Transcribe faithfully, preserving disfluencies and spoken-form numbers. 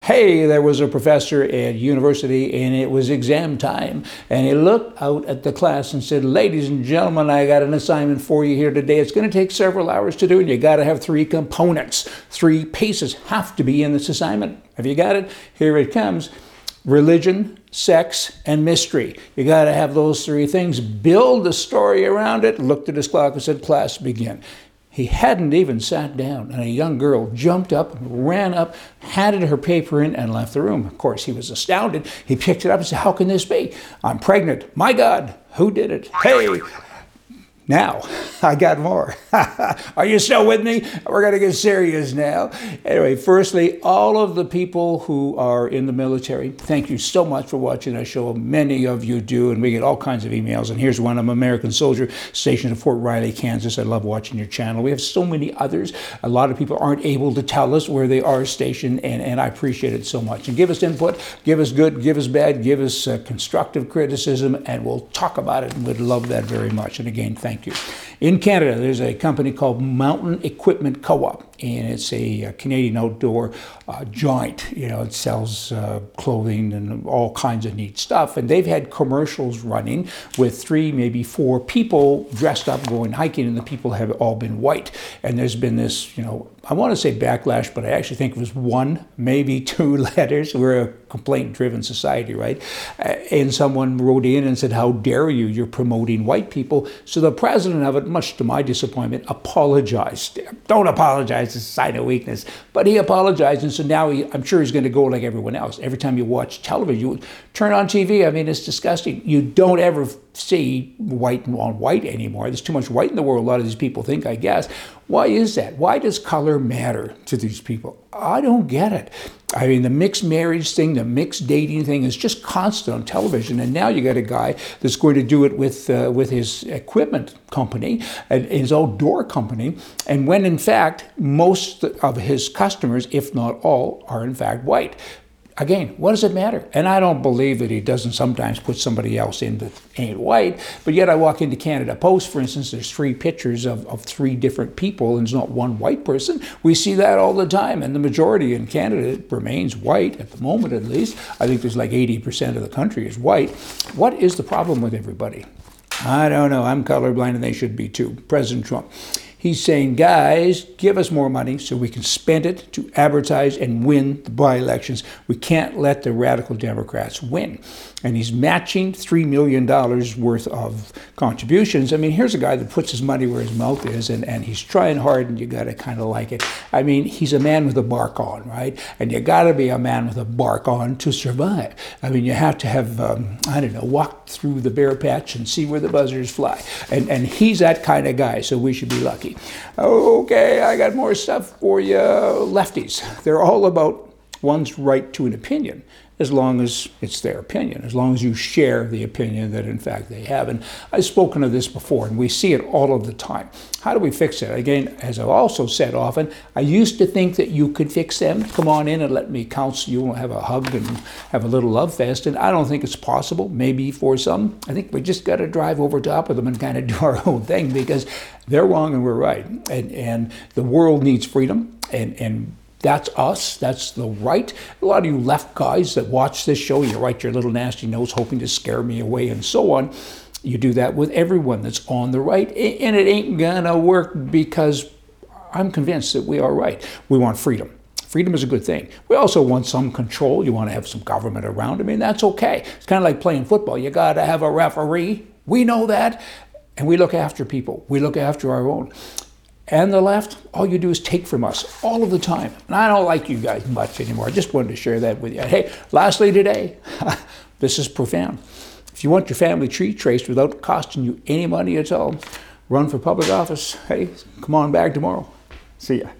Hey, there was a professor at university and it was exam time. And he looked out at the class and said, ladies and gentlemen, I got an assignment for you here today. It's going to take several hours to do, and you got to have three components. Three pieces have to be in this assignment. Have you got it? Here it comes. Religion, sex, and mystery. You got to have those three things. Build a story around it. Looked at his clock and said, class, begin. He hadn't even sat down, and a young girl jumped up, ran up, handed her paper in, and left the room. Of course, he was astounded. He picked it up and said, how can this be? I'm pregnant. My God, who did it? Hey! Now, I got more. Are you still with me? We're going to get serious now. Anyway, firstly, all of the people who are in the military, thank you so much for watching our show. Many of you do, and we get all kinds of emails. And here's one. I'm an American soldier stationed at Fort Riley, Kansas. I love watching your channel. We have so many others. A lot of people aren't able to tell us where they are stationed, and, and I appreciate it so much. And give us input, give us good, give us bad, give us uh, constructive criticism, and we'll talk about it, and we'd love that very much. And again, thank you. In Canada, there's a company called Mountain Equipment Co-op, and it's a, a Canadian outdoor uh, giant. You know, it sells uh, clothing and all kinds of neat stuff. And they've had commercials running with three, maybe four people dressed up going hiking, and the people have all been white. And there's been this, you know, I want to say backlash, but I actually think it was one, maybe two letters. We're a complaint-driven society, right? Uh, and someone wrote in and said, how dare you, you're promoting white people. So the president of it, much to my disappointment, apologized. Don't apologize, it's a sign of weakness. But he apologized, and so now he, I'm sure he's going to go like everyone else. Every time you watch television, you turn on T V, I mean, it's disgusting. You don't ever see white on white anymore. There's too much white in the world, a lot of these people think, I guess. Why is that? Why does color matter to these people? I don't get it. I mean, the mixed marriage thing, the mixed dating thing is just constant on television. And now you got a guy that's going to do it with uh, with his equipment company, and his outdoor company. And when in fact, most of his customers, if not all, are in fact white. Again, what does it matter? And I don't believe that he doesn't sometimes put somebody else in that ain't white, but yet I walk into Canada Post, for instance, there's three pictures of, of three different people, and there's not one white person. We see that all the time, and the majority in Canada remains white, at the moment at least. I think there's like eighty percent of the country is white. What is the problem with everybody? I don't know. I'm colorblind, and they should be too. President Trump. He's saying, guys, give us more money so we can spend it to advertise and win the by-elections. We can't let the radical Democrats win. And he's matching three million dollars worth of contributions. I mean, here's a guy that puts his money where his mouth is, and, and he's trying hard, and you got to kind of like it. I mean, he's a man with a bark on, right? And you got to be a man with a bark on to survive. I mean, you have to have, um, I don't know, walk through the bare patch and see where the buzzards fly. And, and he's that kind of guy, so we should be lucky. Okay, I got more stuff for you. Lefties, they're all about one's right to an opinion, as long as it's their opinion, as long as you share the opinion that in fact they have. And I've spoken of this before, and we see it all of the time. How do we fix it? Again, as I've also said often, I used to think that you could fix them. Come on in and let me counsel you and have a hug and have a little love fest. And I don't think it's possible, maybe for some. I think we just got to drive over top of them and kind of do our own thing, because they're wrong and we're right. And, and the world needs freedom, and, and that's us, that's the right. A lot of you left guys that watch this show, you write your little nasty notes hoping to scare me away and so on. You do that with everyone that's on the right, and it ain't gonna work, because I'm convinced that we are right. We want freedom. Freedom is a good thing. We also want some control. You want to have some government around. I mean, that's okay. It's kind of like playing football. You gotta have a referee. We know that, and we look after people. We look after our own. And the left, all you do is take from us all of the time. And I don't like you guys much anymore. I just wanted to share that with you. Hey, lastly today, this is profound. If you want your family tree traced without costing you any money at all, run for public office. Hey, come on back tomorrow. See ya.